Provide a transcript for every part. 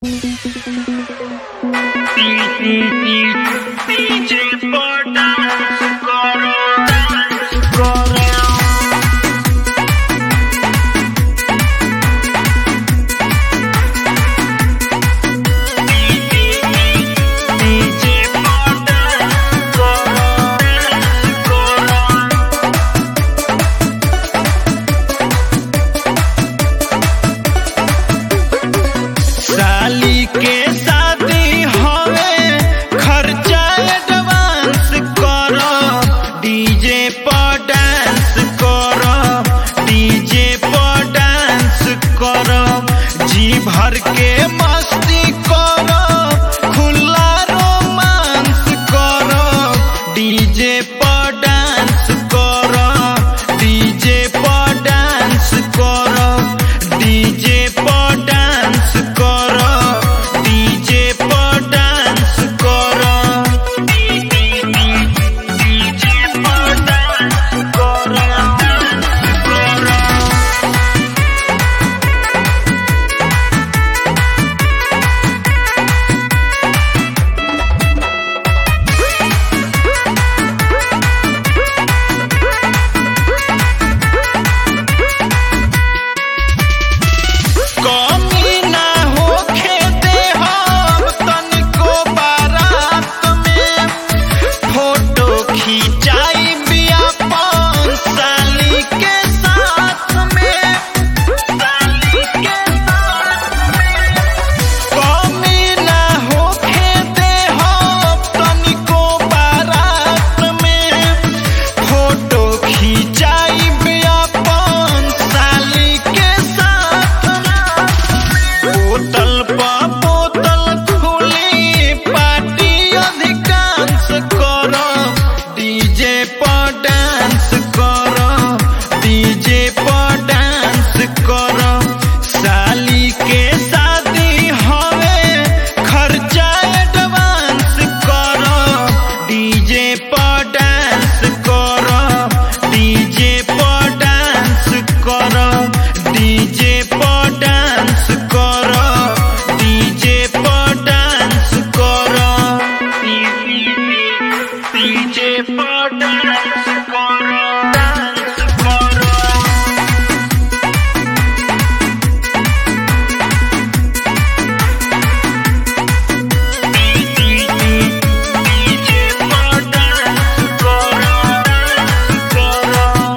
साली के शादी हवे खर्चा एडवांस करो, डीजे पर डांस करो, डीजे पर डांस करो, जी भर के मस्ती करो, खुला रोमांस करो, डीजे पर डांस करो, डीजे पर डांस करो, डीजे पर डांस करो, डीजे पर डांस करो, डीजे पर डांस करो। कमी ना होखे देहब तनिको बारात में, फोटो खिंचाई अपन साली के साथ में, साली के साथ में। कमी ना होखे देहब तनिको बारात में, फोटो खिंचाई अपन साली के साथ में। बोतल पर बोतल खुली पार्टी अधिकांश करो, डीजे पर डांस करो, डीजे पर डांस करो। साली के शादी हवे खर्चा एडवांस करो, डीजे पर डांस करो, डीजे पर डांस करो, डीजे पर डांस करो, डीजे पर डांस करो, डीजे पर डांस करो, डांस करो। डीजे पर डांस करो, डांस करो।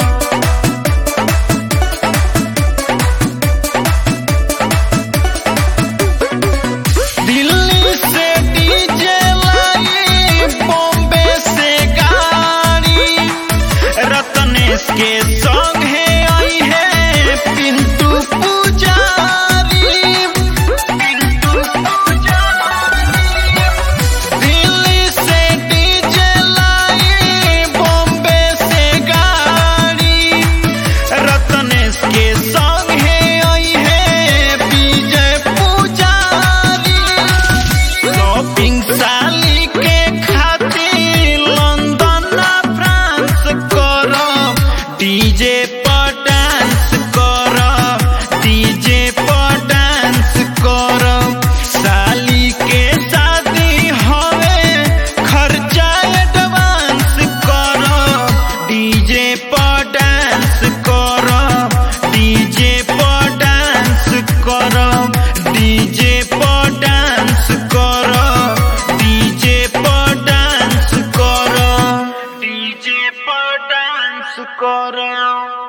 दिल्ली से डीजे लाई, बॉम्बे से गाड़ी, रत्नेश के संग है आई है पिंटू पुजारी, पिंटू पुजारी। दिल्ली से डीजे लाई, बॉम्बे से गाड़ी, रत्नेश के संग है आई है विजय पुजारी। शॉपिंग साली के खातिर लंदन आ फ्रांस करो, डीजे पर डांस करो, डीजे पर डांस करो। साली के शादी हवे खर्चा एडवांस करो, डीजे पर डांस करो, डीजे पर डांस करो, डीजे पर डांस करो, डीजे पर डांस करो, डीजे पर डांस करो।